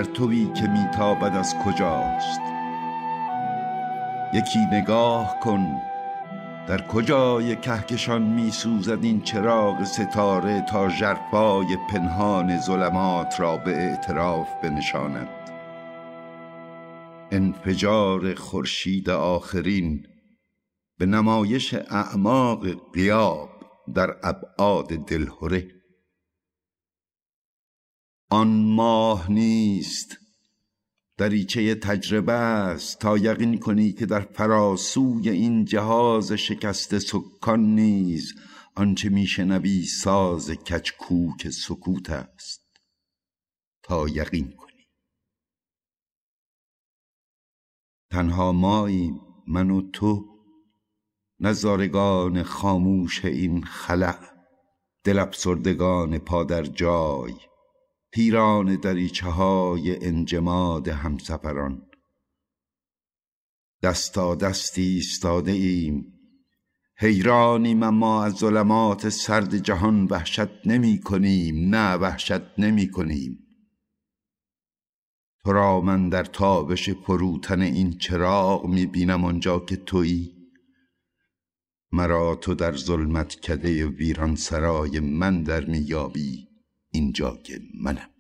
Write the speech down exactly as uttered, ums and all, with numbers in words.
پرتویی که میتابد از کجاست؟ یکی نگاه کن در کجای کهکشان میسوزد این چراغ ستاره تا ژرفای پنهان ظلمات را به اعتراف بنشاند. انفجار خورشید آخرین به نمایش اعماق غیاب در ابعاد دلهره. آن ماه نیست، دریچه تجربه است تا یقین کنی که در فراسوی این جهاز شکست سکان نیز آنچه میشنوی ساز کچکوک سکوت است تا یقین کنی. تنها ماییم من و تو، نظارگان خاموش این خلأ، دل افسردگان پا در جای، پیران دریچه های انجماد همسفران. دستا دستی ایستاده ایم، حیرانیم اما از ظلمات سرد جهان وحشت نمی کنیم. نه وحشت نمی کنیم. تو را من در تابش فروتن این چراغ می بینم آنجا که تویی. مرا تو در ظلمت کده ویران سرای من در میابی اینجا که منم.